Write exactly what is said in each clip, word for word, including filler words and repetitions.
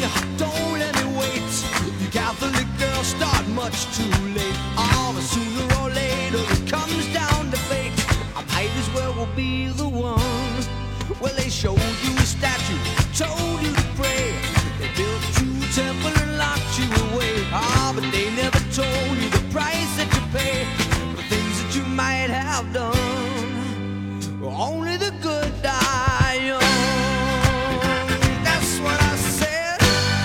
Virginia, don't let me wait. You Catholic girls start much too late. Oh, but sooner or later it comes down to fate. I might as well be the one. Well, they showed you a statue, told you to pray. They built you a temple and locked you away. Ah, but they never told you the price that you pay for things that you might have done. Only the good die young. That's what I said.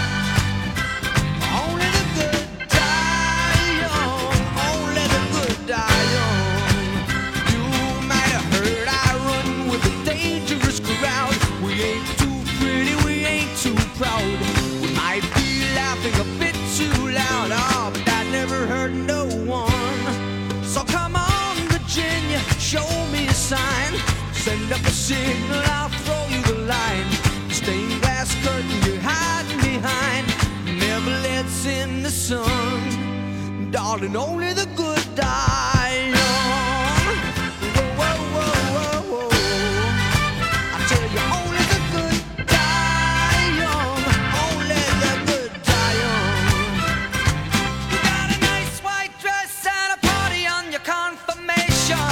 Only the good die young. Only the good die young. You might have heard I run with a dangerous crowd. We ain't too pretty, we ain't too proud. We might be laughing a bit too loud. Oh, but that never hurt no one. So come on, Virginia, show me a sign. Send up a signal, I'll throw you the line. The stained glass curtain you're hiding behind never lets in the sun. Darling, only the good die young. Whoa, whoa, whoa, whoa, whoa. I tell you, only the good die young. Only the good die young. You got a nice white dress and a party on your confirmation.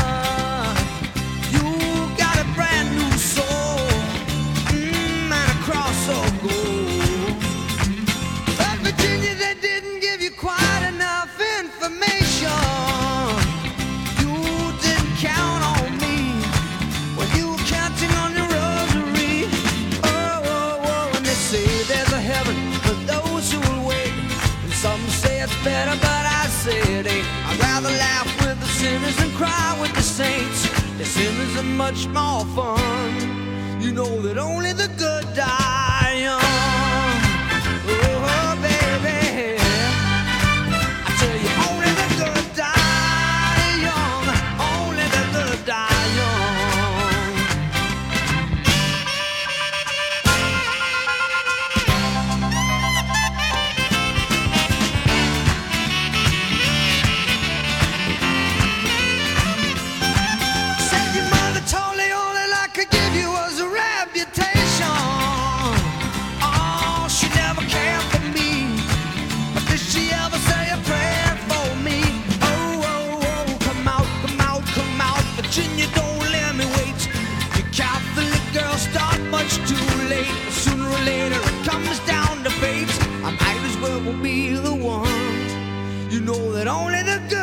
Better, but I say it ain't. I'd rather laugh with the sinners than cry with the saints. The sinners are much more fun. You know that only the good die young. Oh, baby, I tell you, only the good die young. Only the good die young. Virginia, don't let me wait. You Catholic girls start much too late. Sooner or later it comes down to fate. I might as well be the one. You know that only the good